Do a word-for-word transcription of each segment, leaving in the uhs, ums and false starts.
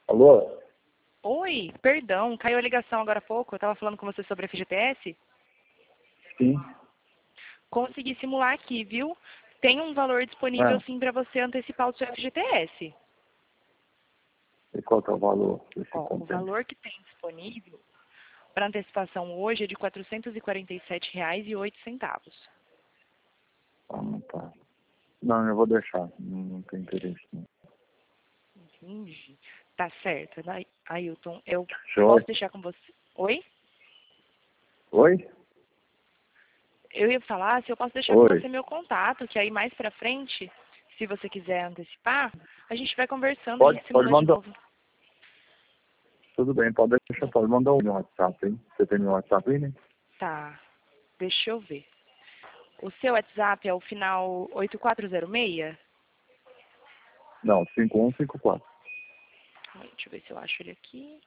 Alô? Oi, perdão, caiu a ligação agora há pouco. Eu estava falando com você sobre a F G T S. Sim. Consegui simular aqui, viu? Tem um valor disponível Ah, sim para você antecipar o seu F G T S. e qual que é o valor desse Ó, o compêndio? valor que tem disponível para antecipação hoje é de quatrocentos e quarenta e sete reais e oito centavos. Ah, não tá. Não, eu vou deixar. Não, não tem interesse. Não. Entendi. Tá certo, né, Ailton? Eu Show. posso deixar com você. Oi? Oi? Eu ia falar se eu posso deixar com você Oi. meu contato, que aí mais pra frente, se você quiser antecipar, a gente vai conversando, a Pode, gente pode simula de mandar. novo. Tudo bem, pode deixar. Pode mandar um no WhatsApp, hein? Você tem meu WhatsApp aí, né? Tá, deixa eu ver. O seu WhatsApp é o final oito quatro zero seis? Não, cinco um cinco quatro. Ai, deixa eu ver se eu acho ele aqui.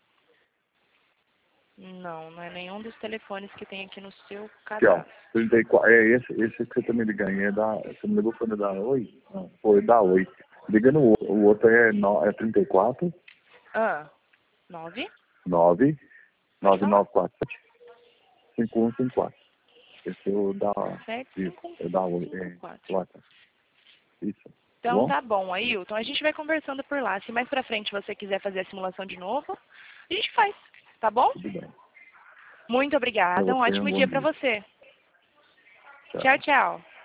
Não, não é nenhum dos telefones que tem aqui no seu Aqui, ó. cadastro. trinta e quatro. É esse, esse que você tá me ligando. É da, você me ligou quando da Oi? Não, foi da Oi. Liga no outro. O outro é, no, é trinta e quatro, Ah, nove? nove, Pode nove falar. nove quatro sete, cinco um cinco quatro. Esse é o da. sete Isso, cinco é da Oi. cinco É, quatro. WhatsApp. Isso. Tá Então bom? tá bom, Ailton. A gente vai conversando por lá. Se mais pra frente você quiser fazer a simulação de novo, a gente faz, tá bom? Tudo bem. Muito Pra obrigada. Um você, um ótimo bom dia pra dia. você. Tchau. Tchau, tchau.